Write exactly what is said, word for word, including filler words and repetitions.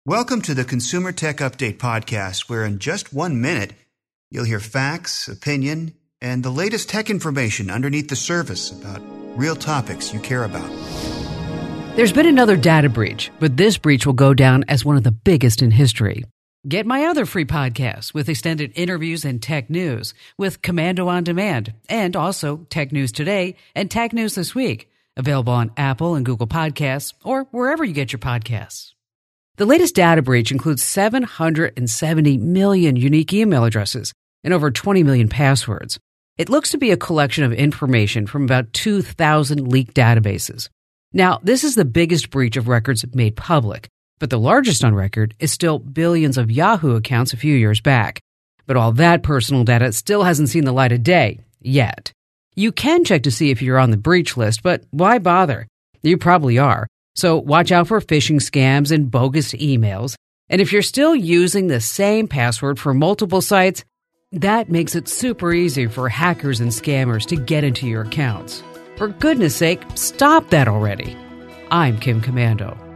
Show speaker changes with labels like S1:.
S1: Welcome to the Consumer Tech Update podcast, where in just one minute, you'll hear facts, opinion, and the latest tech information underneath the surface about real topics you care about.
S2: There's been another data breach, but this breach will go down as one of the biggest in history. Get my other free podcasts with extended interviews and tech news with Commando On Demand, and also Tech News Today and Tech News This Week, available on Apple and Google Podcasts or wherever you get your podcasts. The latest data breach includes seven hundred seventy million unique email addresses and over twenty million passwords. It looks to be a collection of information from about two thousand leaked databases. Now, this is the biggest breach of records made public, but the largest on record is still billions of Yahoo accounts a few years back. But all that personal data still hasn't seen the light of day, yet. You can check to see if you're on the breach list, but why bother? You probably are. So watch out for phishing scams and bogus emails. And if you're still using the same password for multiple sites, that makes it super easy for hackers and scammers to get into your accounts. For goodness sake, stop that already. I'm Kim Commando.